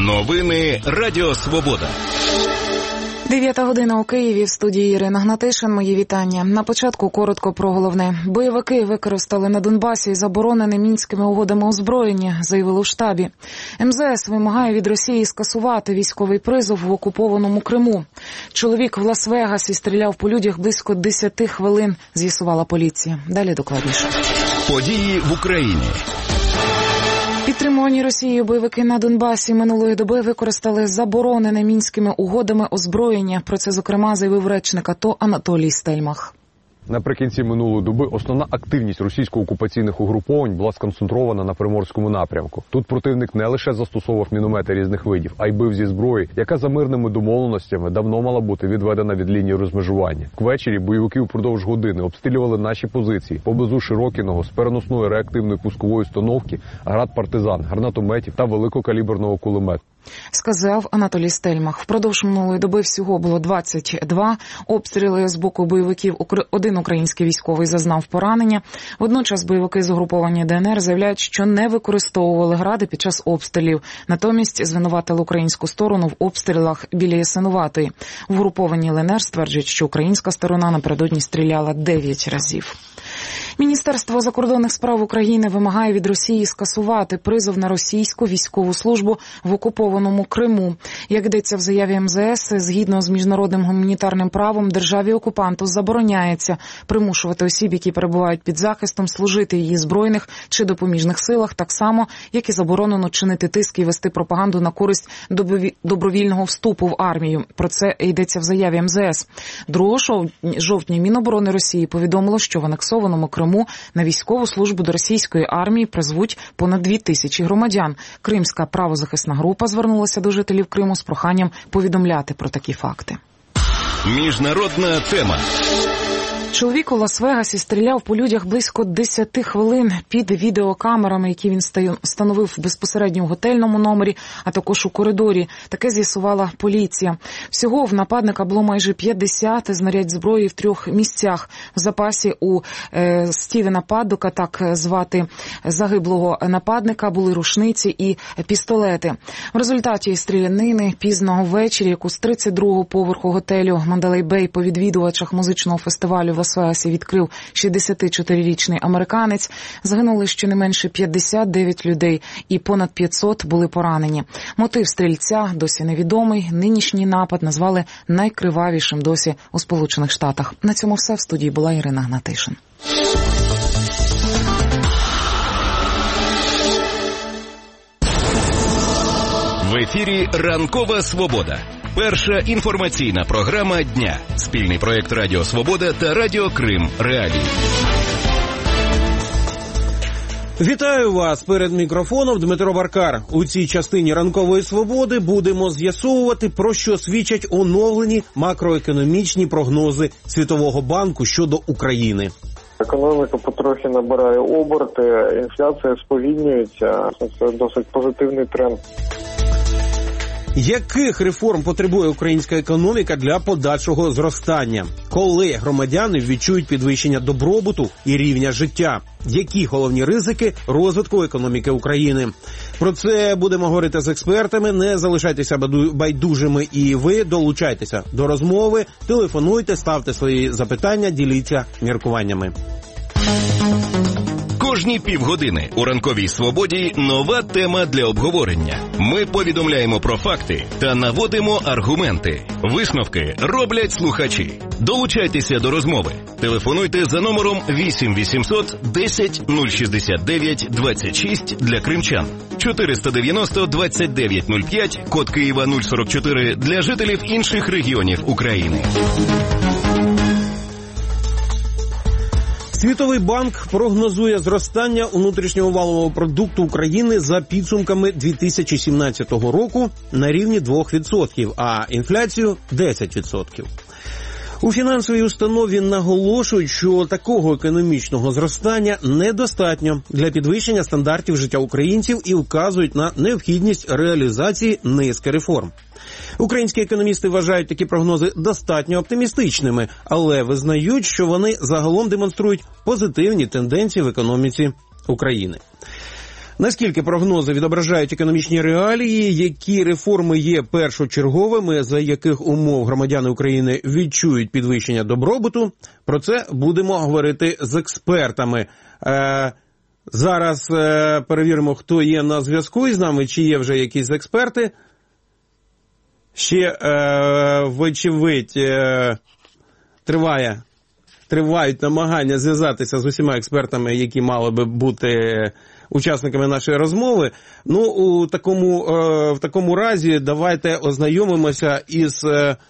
Новини Радіо Свобода. 9 година у Києві, в студії Ірина Гнатишин. Мої вітання. На початку коротко про головне. Бойовики використали на Донбасі заборонене Мінськими угодами озброєння, заявили в штабі. МЗС вимагає від Росії скасувати військовий призов в окупованому Криму. Чоловік в Лас-Вегасі стріляв по людях близько 10 хвилин, з'ясувала поліція. Далі докладніше. Події в Україні. Підтримувані Росією бойовики на Донбасі минулої доби використали заборонене Мінськими угодами озброєння. Про це, зокрема, заявив речник АТО Анатолій Стельмах. Наприкінці минулої доби основна активність російсько-окупаційних угруповань була сконцентрована на Приморському напрямку. Тут противник не лише застосовував міномети різних видів, а й бив зі зброї, яка за мирними домовленостями давно мала бути відведена від лінії розмежування. Ввечері бойовики впродовж години обстрілювали наші позиції поблизу Широкіного з переносної реактивної пускової установки, град партизан, гранатометів та великокаліберного кулемету. Сказав Анатолій Стельмах. Впродовж минулої доби всього було 22 обстріли з боку бойовиків. Один український військовий зазнав поранення. Водночас бойовики з угруповання ДНР заявляють, що не використовували гради під час обстрілів. Натомість звинуватили українську сторону в обстрілах біля Ясинуватої. В угрупованні ЛНР стверджують, що українська сторона напередодні стріляла 9 разів. Міністерство закордонних справ України вимагає від Росії скасувати призов на російську військову службу в окупованому Криму. Як йдеться в заяві МЗС, згідно з міжнародним гуманітарним правом, державі-окупанту забороняється примушувати осіб, які перебувають під захистом, служити її збройних чи допоміжних силах, так само, як і заборонено чинити тиск і вести пропаганду на користь добровільного вступу в армію. Про це йдеться в заяві МЗС. 2 жовтня Міноборони Росії повідомило, що в анексованому Криму на військову службу до російської армії призвуть понад 2000 громадян. Кримська правозахисна група звернулася до жителів Криму з проханням повідомляти про такі факти. Міжнародна тема. Чоловік у Лас-Вегасі стріляв по людях близько 10 хвилин під відеокамерами, які він встановив безпосередньо в готельному номері, а також у коридорі. Таке з'ясувала поліція. Всього в нападника було майже 50 знарядь зброї в 3 місцях. В запасі у Стівена Паддока, так звати загиблого нападника, були рушниці і пістолети. В результаті стрілянини пізно ввечері, яку з 32-го поверху готелю Мандалей Бей по відвідувачах музичного фестивалю в Лас-Вегасі відкрив 64-річний американець. Загинули щонайменше 59 людей і понад 500 були поранені. Мотив стрільця досі невідомий. Нинішній напад назвали найкривавішим досі у Сполучених Штатах. На цьому все. В студії була Ірина Гнатишин. В ефірі «Ранкова Свобода». Перша інформаційна програма дня. Спільний проєкт Радіо Свобода та Радіо Крим Реалії. Вітаю вас! Перед мікрофоном Дмитро Баркар. У цій частині «Ранкової Свободи» будемо з'ясовувати, про що свідчать оновлені макроекономічні прогнози Світового банку щодо України. Економіка потрохи набирає оберти, інфляція сповільнюється. Це досить позитивний тренд. Яких реформ потребує українська економіка для подальшого зростання? Коли громадяни відчують підвищення добробуту і рівня життя? Які головні ризики розвитку економіки України? Про це будемо говорити з експертами. Не залишайтеся байдужими і ви долучайтеся до розмови, телефонуйте, ставте свої запитання, діліться міркуваннями. Кожні півгодини у «Ранковій Свободі» нова тема для обговорення. Ми повідомляємо про факти та наводимо аргументи. Висновки роблять слухачі. Долучайтеся до розмови. Телефонуйте за номером 8 800 10 069 26 для кримчан, 490 29 05, код Києва 044 для жителів інших регіонів України. Світовий банк прогнозує зростання внутрішнього валового продукту України за підсумками 2017 року на рівні 2%, а інфляцію – 10%. У фінансовій установі наголошують, що такого економічного зростання недостатньо для підвищення стандартів життя українців і вказують на необхідність реалізації низки реформ. Українські економісти вважають такі прогнози достатньо оптимістичними, але визнають, що вони загалом демонструють позитивні тенденції в економіці України. Наскільки прогнози відображають економічні реалії, які реформи є першочерговими, за яких умов громадяни України відчують підвищення добробуту, про це будемо говорити з експертами. Зараз перевіримо, хто є на зв'язку із нами, чи є вже якісь експерти. Ще, вочевидь, тривають намагання зв'язатися з усіма експертами, які мали би бути учасниками нашої розмови. Ну, в такому разі давайте ознайомимося із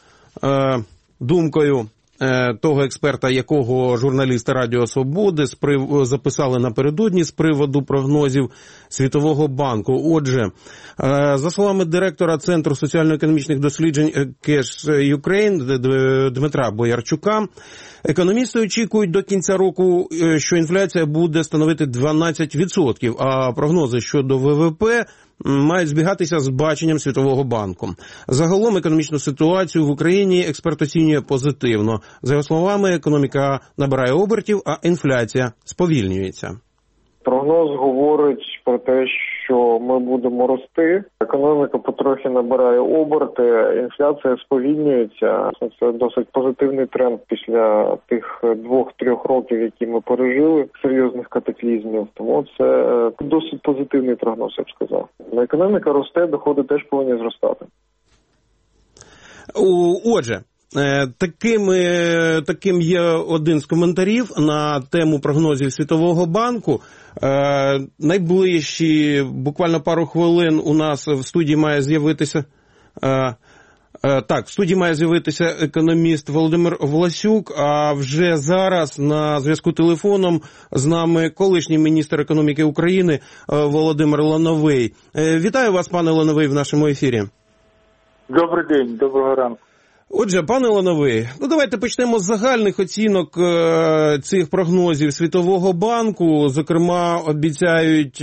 думкою того експерта, якого журналісти Радіо Свободи записали напередодні з приводу прогнозів Світового банку. Отже, за словами директора Центру соціально-економічних досліджень Cash Ukraine Дмитра Боярчука, економісти очікують до кінця року, що інфляція буде становити 12%, а прогнози щодо ВВП мають збігатися з баченням Світового банку. Загалом економічну ситуацію в Україні експерт оцінює позитивно. За його словами, економіка набирає обертів, а інфляція сповільнюється. Прогноз говорить про те, що ми будемо рости, економіка потрохи набирає оберти, інфляція сповільнюється. Це досить позитивний тренд після тих 2-3 років, які ми пережили, серйозних катаклізмів. Тому це досить позитивний прогноз, я б сказав. Економіка росте, доходи теж повинні зростати. Отже, таким є один з коментарів на тему прогнозів Світового банку. Найближчі, буквально пару хвилин у нас в студії має з'явитися економіст Володимир Власюк, а вже зараз на зв'язку телефоном з нами колишній міністр економіки України Володимир Лановий. Вітаю вас, пане Лановий, в нашому ефірі. Добрий день, доброго ранку. Отже, пане Лановий, давайте почнемо з загальних оцінок цих прогнозів Світового банку. Зокрема, обіцяють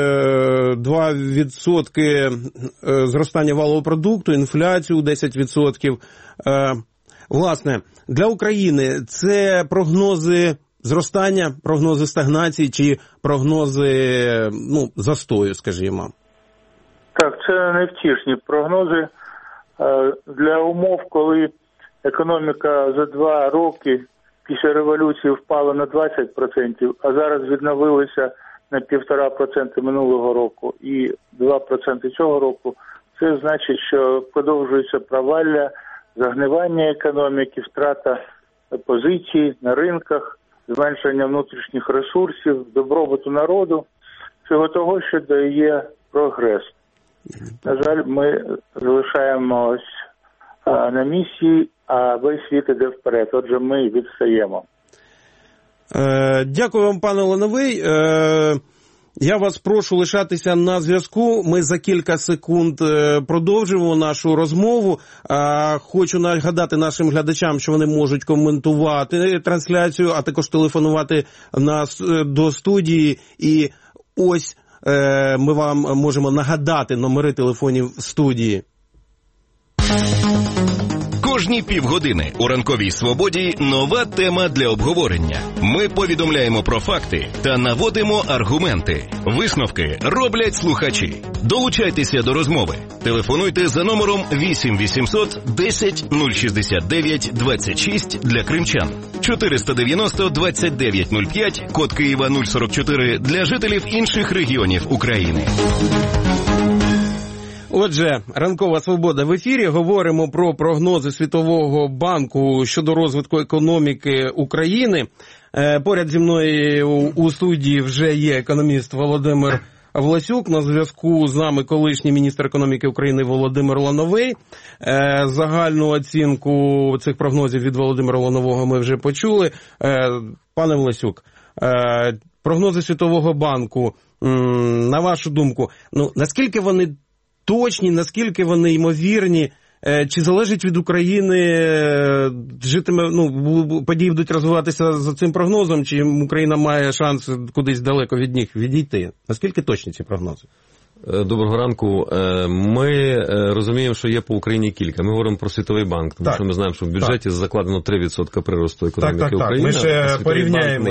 2% зростання валового продукту, інфляцію 10%. Власне, для України це прогнози зростання, прогнози стагнації чи прогнози застою, скажімо? Так, це невтішні прогнози. Для умов, коли економіка за 2 роки після революції впала на 20%, а зараз відновилася на 1,5% минулого року і 2% цього року, це значить, що продовжується провалля, загнивання економіки, втрата позицій на ринках, зменшення внутрішніх ресурсів, добробуту народу, всього того, що дає прогрес. На жаль, ми залишаємось на місці, а весь світ іде вперед. Отже, ми відстаємо. Дякую вам, пане Лановий. Я вас прошу лишатися на зв'язку. Ми за кілька секунд продовжимо нашу розмову. Хочу нагадати нашим глядачам, що вони можуть коментувати трансляцію, а також телефонувати до студії. І ось ми вам можемо нагадати номери телефонів студії. Кожні півгодини у ранковій свободі нова тема для обговорення. Ми повідомляємо про факти та наводимо аргументи. Висновки роблять слухачі. Долучайтеся до розмови. Телефонуйте за номером 8 800 10 069 26 для кримчан, 490 29 05, код Києва 044 для жителів інших регіонів України. Отже, Ранкова Свобода в ефірі. Говоримо про прогнози Світового банку щодо розвитку економіки України. Поряд зі мною у студії вже є економіст Володимир Власюк. На зв'язку з нами колишній міністр економіки України Володимир Лановий. Загальну оцінку цих прогнозів від Володимира Ланового ми вже почули. Пане Власюк, прогнози Світового банку, на вашу думку, наскільки вони точні, наскільки вони ймовірні, чи залежить від України, події будуть розвиватися за цим прогнозом, чи Україна має шанс кудись далеко від них відійти? Наскільки точні ці прогнози? Доброго ранку. Ми розуміємо, що є по Україні кілька. Ми говоримо про Світовий банк, тому що ми знаємо, що в бюджеті закладено 3% приросту економіки України. Ми ще порівняємо.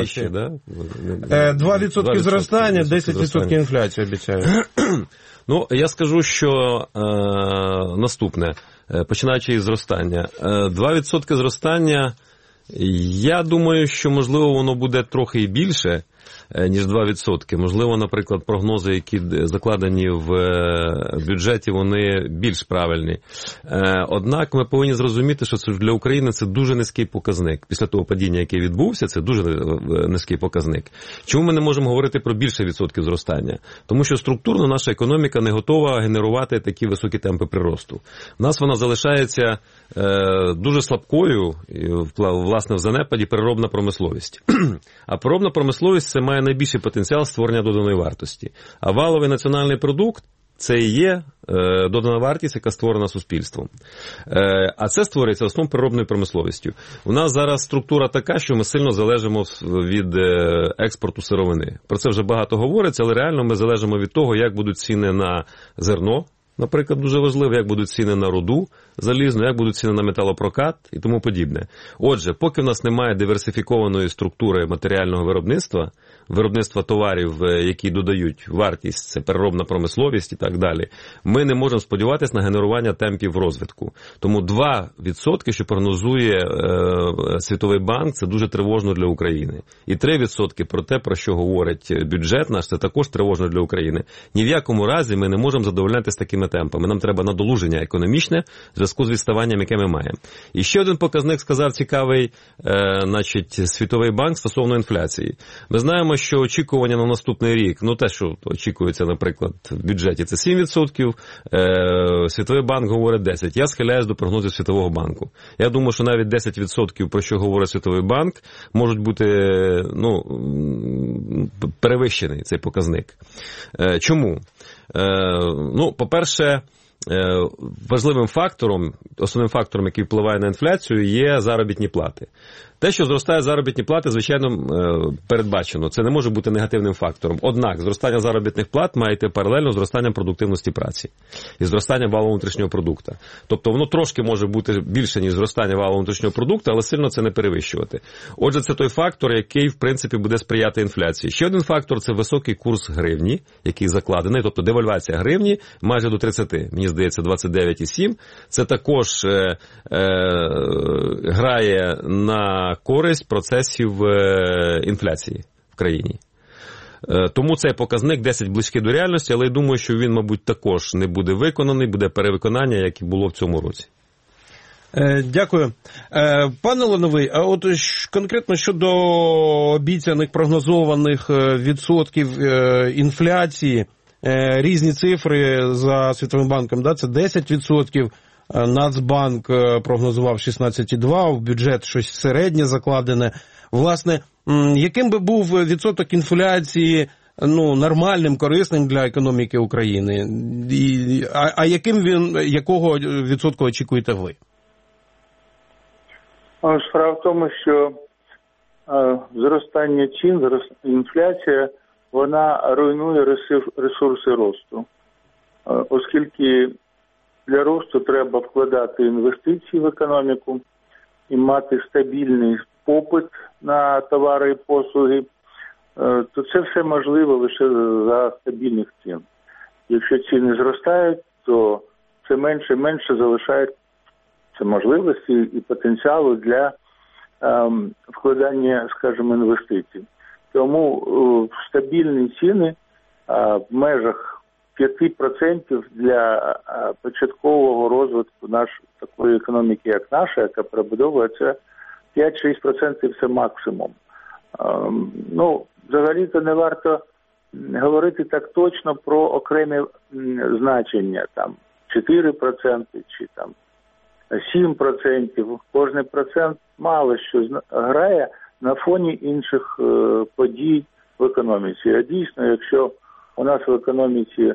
2% зростання, 10% інфляції обіцяють. Ну, я скажу, що наступне, починаючи із зростання. 2% зростання, я думаю, що, можливо, воно буде трохи і більше, ніж 2%. Можливо, наприклад, прогнози, які закладені в бюджеті, вони більш правильні. Однак ми повинні зрозуміти, що це для України це дуже низький показник. Після того падіння, яке відбувся, це дуже низький показник. Чому ми не можемо говорити про більше відсотків зростання? Тому що структурно наша економіка не готова генерувати такі високі темпи приросту. У нас вона залишається дуже слабкою, власне, в занепаді переробна промисловість. А переробна промисловість – це має найбільший потенціал створення доданої вартості. А валовий національний продукт – це і є додана вартість, яка створена суспільством. А це створюється в основному переробною промисловістю. У нас зараз структура така, що ми сильно залежимо від експорту сировини. Про це вже багато говориться, але реально ми залежимо від того, як будуть ціни на зерно, наприклад, дуже важливо, як будуть ціни на руду залізну, як будуть ціни на металопрокат і тому подібне. Отже, поки в нас немає диверсифікованої структури матеріального виробництва товарів, які додають вартість, це переробна промисловість і так далі, ми не можемо сподіватися на генерування темпів розвитку. Тому 2%, що прогнозує Світовий банк, це дуже тривожно для України. І 3% про те, про що говорить бюджет наш, це також тривожно для України. Ні в якому разі ми не можемо задовольняти з такими темпами. Нам треба надолуження економічне в зв'язку з відставанням, яке ми маємо. І ще один показник сказав цікавий, Світовий банк стосовно інфляції. Ми знаємо, що очікування на наступний рік, те, що очікується, наприклад, в бюджеті, це 7%, Світовий банк говорить 10%. Я схиляюсь до прогнозів Світового банку. Я думаю, що навіть 10%, про що говорить Світовий банк, можуть бути, перевищений цей показник. Чому? По-перше, важливим фактором, основним фактором, який впливає на інфляцію, є заробітні плати. Те, що зростає заробітні плати, звичайно, передбачено. Це не може бути негативним фактором. Однак, зростання заробітних плат має йти паралельно з зростанням продуктивності праці і зростанням валового внутрішнього продукту. Тобто воно трошки може бути більше, ніж зростання валового внутрішнього продукту, але сильно це не перевищувати. Отже, це той фактор, який, в принципі, буде сприяти інфляції. Ще один фактор – це високий курс гривні, який закладений, тобто девальвація гривні майже до 30, мені здається, 29,7. Це також грає на користь процесів інфляції в країні. Тому цей показник 10 близький до реальності, але я думаю, що він, мабуть, також не буде виконаний, буде перевиконання, як і було в цьому році. Дякую. Пане Лановий, а от конкретно щодо обіцяних прогнозованих відсотків інфляції, різні цифри за Світовим банком, це 10%, Нацбанк прогнозував 16,2%, в бюджет щось середнє закладене. Власне, яким би був відсоток інфляції нормальним, корисним для економіки України? А якого відсотку очікуєте ви? Справа в тому, що зростання цін, інфляція, вона руйнує ресурси росту. Оскільки для росту треба вкладати інвестиції в економіку і мати стабільний попит на товари і послуги, то це все можливо лише за стабільних цін. Якщо ціни зростають, то це менше і менше залишається можливості і потенціалу для вкладання, скажімо, інвестицій. Тому стабільні ціни в межах 5% для початкового розвитку такої економіки, як наша, яка перебудовується, 5-6% – це максимум. Взагалі-то не варто говорити так точно про окремі значення, 4% чи 7%. Кожний процент мало що грає на фоні інших подій в економіці. А дійсно, якщо у нас в економіці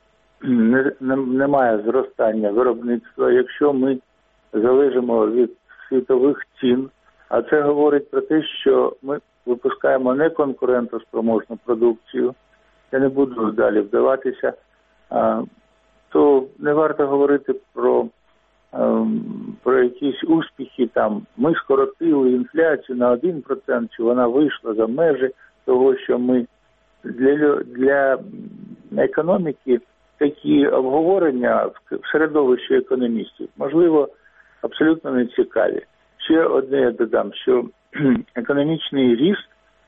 немає зростання виробництва, якщо ми залежимо від світових цін, а це говорить про те, що ми випускаємо неконкурентоспроможну продукцію. Я не буду далі вдаватися то не варто говорити про якісь успіхи, там, ми скоротили інфляцію на 1%, чи вона вийшла за межі того, що ми для економіки такі обговорення в середовищі економістів, можливо, абсолютно не цікаві. Ще одне я додам, що економічний ріст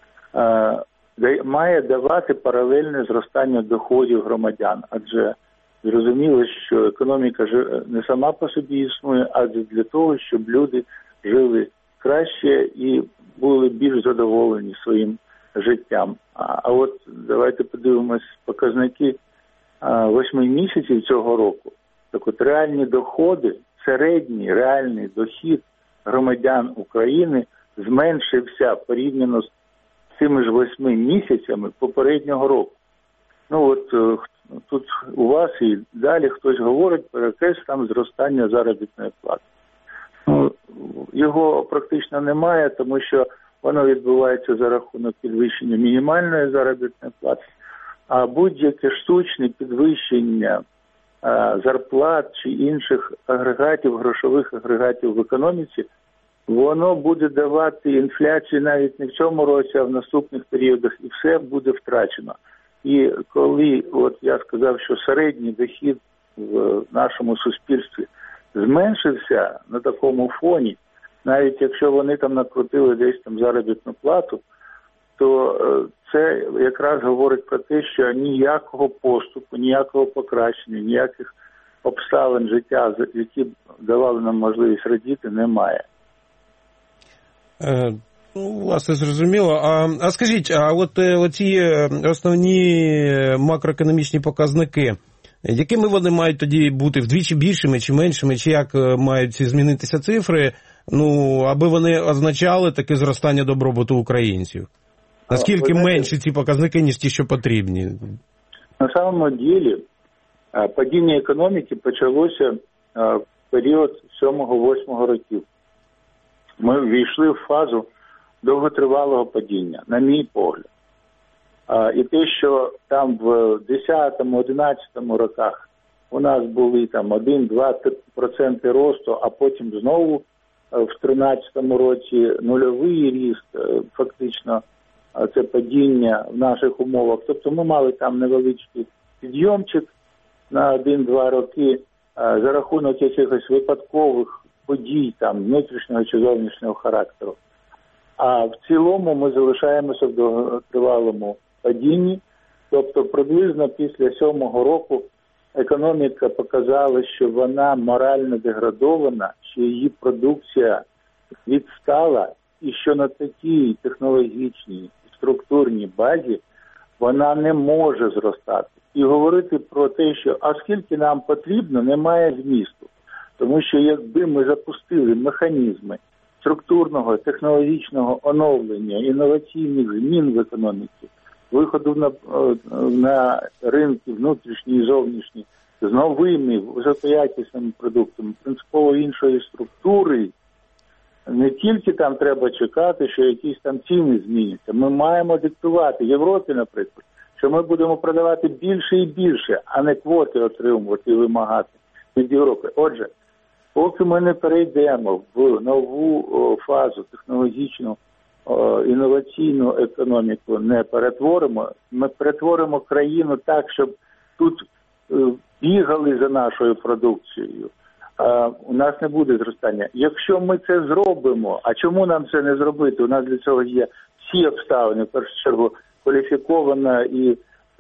має давати паралельне зростання доходів громадян, адже зрозуміло, що економіка не сама по собі існує, а для того, щоб люди жили краще і були більш задоволені своїм життям. А от давайте подивимось показники 8 місяців цього року. Так от реальні доходи, середній реальний дохід громадян України зменшився порівняно з цими ж 8 місяцями попереднього року. Ну от тут у вас і далі хтось говорить про якесь там зростання заробітної плати. Ну, його практично немає, тому що воно відбувається за рахунок підвищення мінімальної заробітної плати, а будь-яке штучне підвищення зарплат чи інших агрегатів, грошових агрегатів в економіці, воно буде давати інфляцію навіть не в цьому році, а в наступних періодах, і все буде втрачено. І коли, от я сказав, що середній дохід в нашому суспільстві зменшився на такому фоні, навіть якщо вони там накрутили десь там заробітну плату, то це якраз говорить про те, що ніякого поступу, ніякого покращення, ніяких обставин життя, які давали нам можливість радіти, немає. Власне, зрозуміло. А скажіть, а от оці основні макроекономічні показники, якими вони мають тоді бути, вдвічі більшими чи меншими, чи як мають змінитися цифри, аби вони означали таке зростання добробуту українців? Наскільки менші ці показники, ніж ті, що потрібні? На самому ділі падіння економіки почалося в період 7-8 років. Ми ввійшли в фазу довготривалого падіння, на мій погляд. І те, що там в 10-11 роках у нас були там 1-2% росту, а потім знову в 13-му році нульовий ріст, фактично це падіння в наших умовах. Тобто ми мали там невеличкий підйомчик на 1-2 роки за рахунок якихось випадкових подій там внутрішнього чи зовнішнього характеру. А в цілому ми залишаємося в довготривалому падінні. Тобто приблизно після 7-го року економіка показала, що вона морально деградована, що її продукція відстала і що на такій технологічній структурній базі вона не може зростати. І говорити про те, що а скільки нам потрібно, немає змісту. Тому що якби ми запустили механізми структурного, технологічного оновлення, інноваційних змін в економіці, виходу на ринки внутрішні і зовнішні з новими, високоякісними продуктами, принципово іншої структури, не тільки там треба чекати, що якісь там ціни зміняться. Ми маємо диктувати Європі, наприклад, що ми будемо продавати більше і більше, а не квоти отримувати і вимагати від Європи. Отже, поки ми не перейдемо в нову фазу технологічну, інноваційну економіку не перетворимо, ми перетворимо країну так, щоб тут бігали за нашою продукцією, у нас не буде зростання. Якщо ми це зробимо, а чому нам це не зробити? У нас для цього є всі обставини, в першу чергу кваліфікована і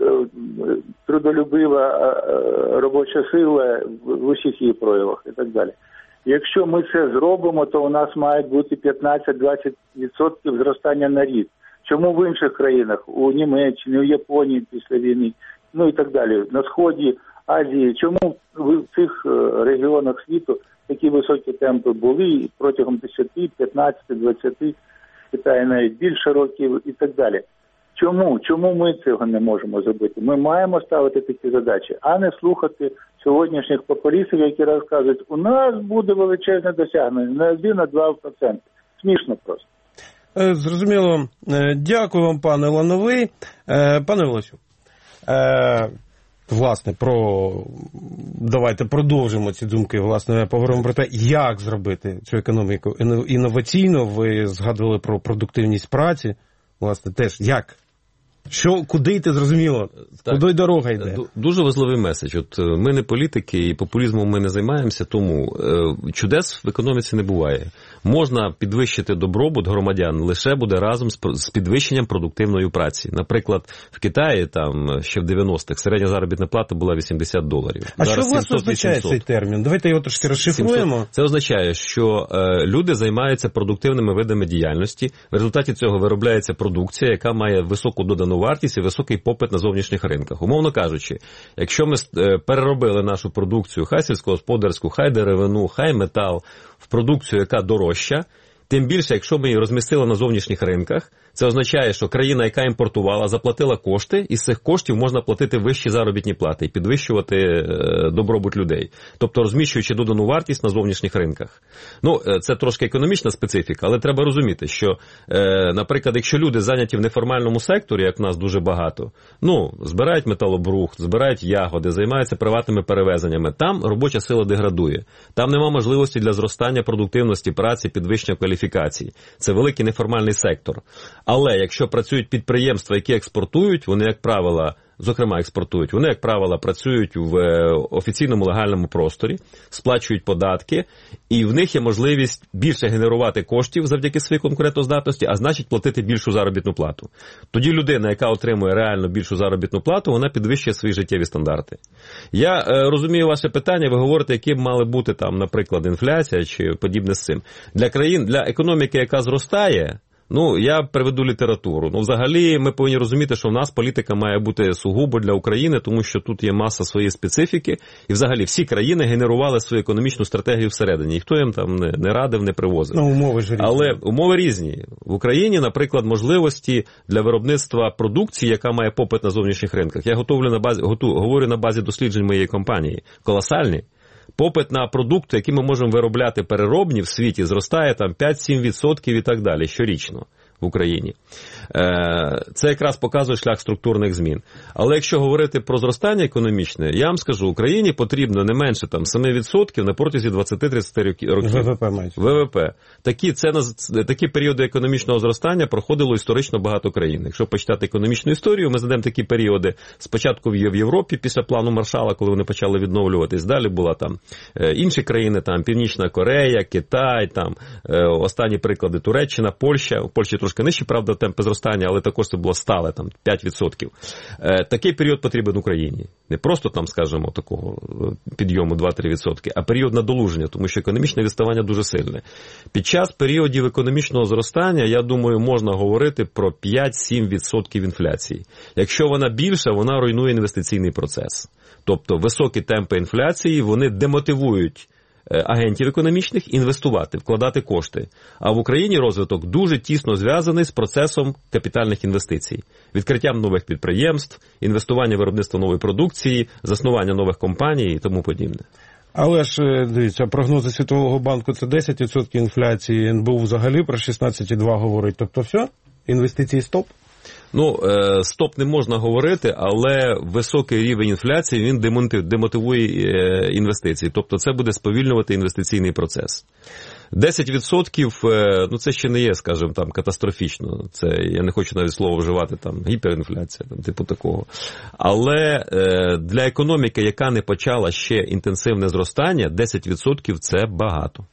трудолюбива робоча сила в усіх її проявах і так далі. Якщо ми це зробимо, то у нас мають бути 15-20% зростання на рік. Чому в інших країнах, у Німеччині, у Японії після війни, ну і так далі, на Сході, Азії, чому в цих регіонах світу такі високі темпи були протягом 10, 15, 20, Китаю навіть більше років і так далі? Чому? Чому ми цього не можемо зробити? Ми маємо ставити такі задачі, а не слухати сьогоднішніх популістів, які розказують, у нас буде величезне досягнення, не 1-2%. Смішно просто. Зрозуміло. Дякую вам, пане Лановий. Пане Волосю, власне, давайте продовжимо ці думки, власне, поговоримо про те, як зробити цю економіку інноваційно. Ви згадували про продуктивність праці, власне, теж як? Куди йти, зрозуміло? Так. Куди дорога йде? Дуже важливий меседж. От ми не політики і популізмом ми не займаємося, тому чудес в економіці не буває. Можна підвищити добробут громадян лише буде разом з підвищенням продуктивної праці. Наприклад, в Китаї там ще в 90-х середня заробітна плата була $80. А що власне означає цей термін? Давайте його трошки розшифруємо. Це означає, що люди займаються продуктивними видами діяльності. В результаті цього виробляється продукція, яка має високу додану вартість і високий попит на зовнішніх ринках. Умовно кажучи, якщо ми переробили нашу продукцію, хай сільськогосподарську, хай деревину, хай метал, в продукцію, яка дорожча, тим більше, якщо ми її розмістили на зовнішніх ринках, це означає, що країна, яка імпортувала, заплатила кошти, і з цих коштів можна платити вищі заробітні плати і підвищувати добробут людей. Тобто розміщуючи додану вартість на зовнішніх ринках. Це трошки економічна специфіка, але треба розуміти, що, наприклад, якщо люди зайняті в неформальному секторі, як в нас дуже багато, збирають металобрухт, збирають ягоди, займаються приватними перевезеннями, там робоча сила деградує. Там нема можливості для зростання продуктивності праці, підвищення кваліфікації. Це великий неформальний сектор. Але якщо працюють підприємства, які експортують, вони, як правило, вони, як правило, працюють в офіційному легальному просторі, сплачують податки, і в них є можливість більше генерувати коштів завдяки своїй конкурентоздатності, а значить платити більшу заробітну плату. Тоді людина, яка отримує реально більшу заробітну плату, вона підвищує свої життєві стандарти. Я розумію ваше питання, ви говорите, які б мали бути там, наприклад, інфляція чи подібне з цим. Для економіки, яка зростає, я приведу літературу. Взагалі, ми повинні розуміти, що в нас політика має бути сугубо для України, тому що тут є маса своєї специфіки, і взагалі всі країни генерували свою економічну стратегію всередині. Ніхто їм там не радив, не привозив. Умови ж різні. Але умови різні. В Україні, наприклад, можливості для виробництва продукції, яка має попит на зовнішніх ринках. Я говорю на базі досліджень моєї компанії. Колосальні. Попит на продукти, які ми можемо виробляти переробні в світі, зростає там 5-7% і так далі щорічно в Україні. Це якраз показує шлях структурних змін. Але якщо говорити про зростання економічне, я вам скажу, Україні потрібно не менше 7% на протязі 20-30 років. ВВП. Такі періоди економічного зростання проходило історично багато країн. Якщо почитати економічну історію, ми знайдемо такі періоди. Спочатку в Європі, після плану Маршалла, коли вони почали відновлюватись. Далі була там інші країни, там Північна Корея, Китай, там останні приклади Туреччина, Польща. В Польщі трошки нижчі, правда, темпи зростання, але також це було стале, там 5%. Такий період потрібен Україні. Не просто там, скажімо, такого підйому 2-3%, а період надолуження, тому що економічне відставання дуже сильне. Під час періодів економічного зростання, я думаю, можна говорити про 5-7% інфляції. Якщо вона більша, вона руйнує інвестиційний процес. Тобто високі темпи інфляції, вони демотивують агентів економічних інвестувати, вкладати кошти. А в Україні розвиток дуже тісно зв'язаний з процесом капітальних інвестицій. Відкриттям нових підприємств, інвестування в виробництво нової продукції, заснування нових компаній і тому подібне. Але ж, дивіться, прогнози Світового банку – це 10% інфляції, НБУ взагалі про 16,2 говорить. Тобто все? Інвестиції стоп? Стоп не можна говорити, але високий рівень інфляції, він демотивує інвестиції. Тобто це буде сповільнювати інвестиційний процес. 10% це ще не є, скажімо, там катастрофічно. Це я не хочу навіть слово вживати там гіперінфляція, там, типу такого. Але для економіки, яка не почала ще інтенсивне зростання, 10% це багато.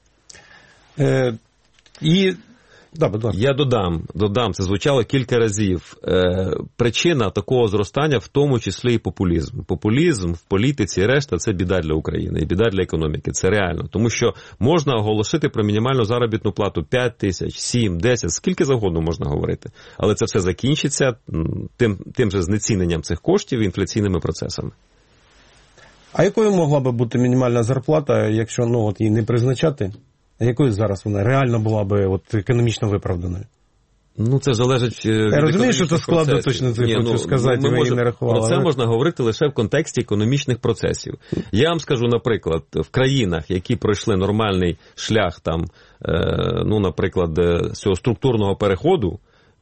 Я додам, це звучало кілька разів. Причина такого зростання в тому числі і популізм. Популізм в політиці і решта – це біда для України і біда для економіки. Це реально. Тому що можна оголосити про мінімальну заробітну плату 5 тисяч, 7, 10, скільки завгодно можна говорити. Але це все закінчиться тим же знеціненням цих коштів і інфляційними процесами. А якою могла би бути мінімальна зарплата, якщо її не призначати? А якою зараз вона реально була би економічно виправданою? Це залежить від я розумію, що це складно точно цифру сказати, ви її не рахували. Про це можна говорити лише в контексті економічних процесів. Я вам скажу, наприклад, в країнах, які пройшли нормальний шлях, наприклад, цього структурного переходу,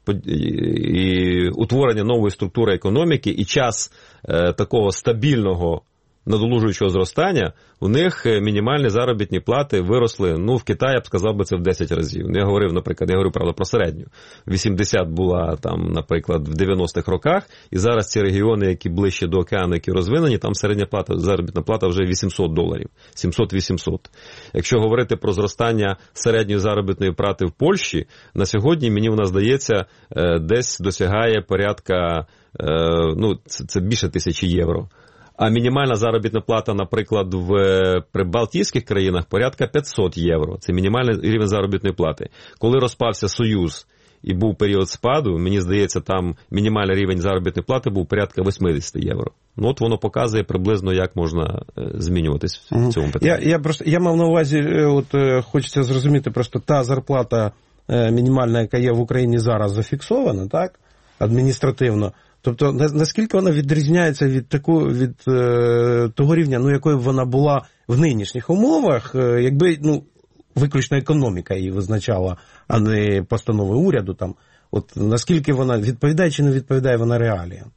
і утворення нової структури економіки, і час такого стабільного надолужуючого зростання, у них мінімальні заробітні плати виросли, в Китаї, я б сказав би, це в 10 разів. Я говорю, правда, про середню. 80 була там, наприклад, в 90-х роках, і зараз ці регіони, які ближче до океану, які розвинені, там середня заробітна плата вже $800, 700-800. Якщо говорити про зростання середньої заробітної плати в Польщі, на сьогодні, мені вона здається, десь досягає порядка, це більше 1000 євро. А мінімальна заробітна плата, наприклад, в прибалтійських країнах порядка 500 євро. Це мінімальний рівень заробітної плати. Коли розпався Союз і був період спаду, мені здається, там мінімальний рівень заробітної плати був порядка 80 євро. От воно показує приблизно, як можна змінюватись в цьому питанні. Я мав на увазі, хочеться зрозуміти, просто та зарплата мінімальна, яка є в Україні зараз зафіксована, так, адміністративно. Тобто, наскільки вона відрізняється від того рівня, якою б вона була в нинішніх умовах, якби, виключно економіка її визначала, а не постанови уряду там. От наскільки вона відповідає чи не відповідає вона реаліям?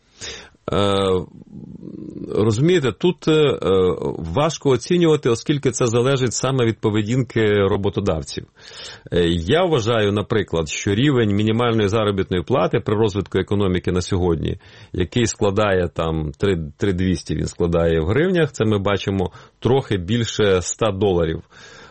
Розумієте, тут важко оцінювати, оскільки це залежить саме від поведінки роботодавців. Я вважаю, наприклад, що рівень мінімальної заробітної плати при розвитку економіки на сьогодні, який складає там 3200, він складає в гривнях, це ми бачимо трохи більше $100.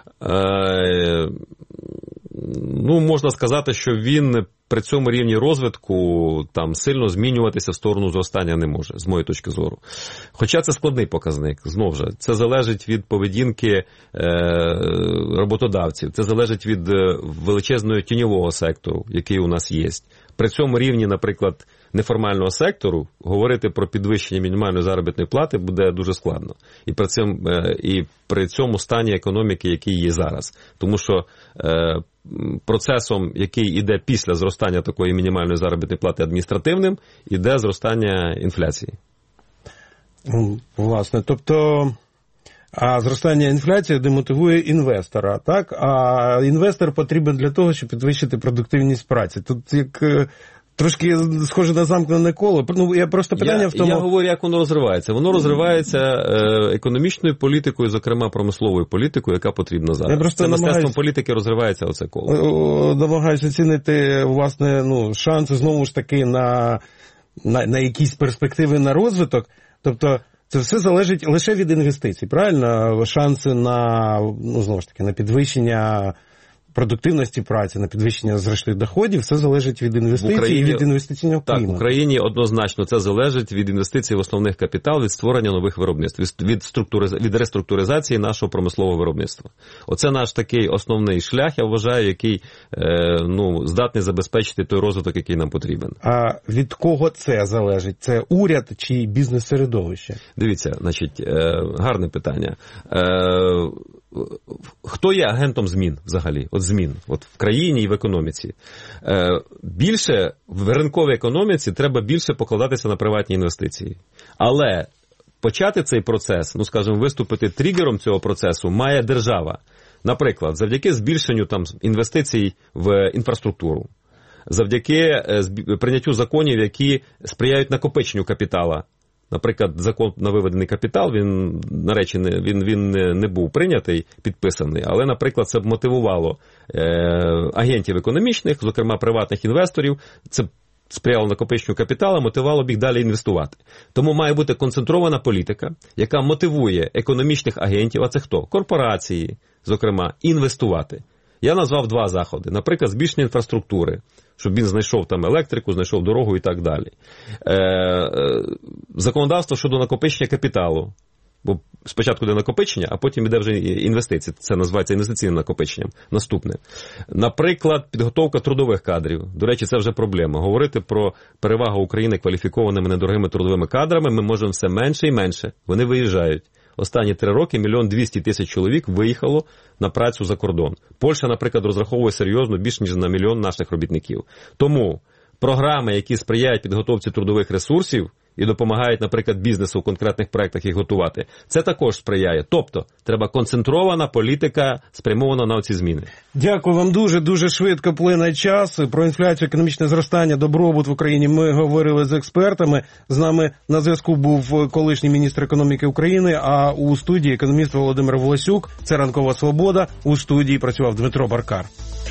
Можна сказати, що він при цьому рівні розвитку там сильно змінюватися в сторону зростання не може, з моєї точки зору. Хоча це складний показник, знову ж, це залежить від поведінки роботодавців, це залежить від величезного тіньового сектору, який у нас є. При цьому рівні, наприклад, неформального сектору говорити про підвищення мінімальної заробітної плати буде дуже складно. І при цьому стані економіки, який є зараз. Тому що процесом, який йде після зростання такої мінімальної заробітної плати адміністративним, йде зростання інфляції. Власне, тобто, а зростання інфляції демотивує інвестора, так? А інвестор потрібен для того, щоб підвищити продуктивність праці. Тут як трошки схоже на замкнене коло. Я просто питання в тому... Я говорю, як воно розривається. Воно розривається економічною політикою, зокрема промисловою політикою, яка потрібна зараз. Це мистецтвом політики розривається оце коло. Намагаюся оцінити, власне, шанси знову ж таки на якісь перспективи на розвиток. Тобто це все залежить лише від інвестицій, правильно? Шанси на, знову ж таки, на підвищення продуктивності праці, на підвищення зрештою доходів, все залежить від інвестицій і від інвестиційного клімату. Так, в Україні однозначно це залежить від інвестицій в основних капітал, від створення нових виробництв, від реструктуризації нашого промислового виробництва. Оце наш такий основний шлях, я вважаю, який здатний забезпечити той розвиток, який нам потрібен. А від кого це залежить? Це уряд чи бізнес-середовище? Дивіться, гарне питання. Хто є агентом змін взагалі? Змін в країні і в економіці. Більше в ринковій економіці треба більше покладатися на приватні інвестиції. Але почати цей процес, виступити тригером цього процесу має держава. Наприклад, завдяки збільшенню інвестицій в інфраструктуру, завдяки прийняттю законів, які сприяють накопиченню капітала. Наприклад, закон на виведений капітал, він не був прийнятий, підписаний, але, наприклад, це б мотивувало агентів економічних, зокрема приватних інвесторів, це сприяло накопиченню капіталу, мотивувало б їх далі інвестувати. Тому має бути концентрована політика, яка мотивує економічних агентів, а це хто? Корпорації, зокрема, інвестувати. Я назвав 2 заходи. Наприклад, збільшення інфраструктури, щоб він знайшов електрику, знайшов дорогу і так далі. Законодавство щодо накопичення капіталу. Бо спочатку йде накопичення, а потім йде вже інвестиції. Це називається інвестиційним накопиченням. Наступне. Наприклад, підготовка трудових кадрів. До речі, це вже проблема. Говорити про перевагу України кваліфікованими недорогими трудовими кадрами ми можемо все менше і менше. Вони виїжджають. Останні 3 роки 1 200 000 чоловік виїхало на працю за кордон. Польща, наприклад, розраховує серйозно більш ніж на 1 мільйон наших робітників. Тому програми, які сприяють підготовці трудових ресурсів, і допомагають, наприклад, бізнесу в конкретних проєктах їх готувати. Це також сприяє. Тобто, треба концентрована політика, спрямована на ці зміни. Дякую вам дуже швидко плине час. Про інфляцію, економічне зростання, добробут в Україні ми говорили з експертами. З нами на зв'язку був колишній міністр економіки України, а у студії економіст Володимир Волосюк. Це «Ранкова Свобода». У студії працював Дмитро Баркар.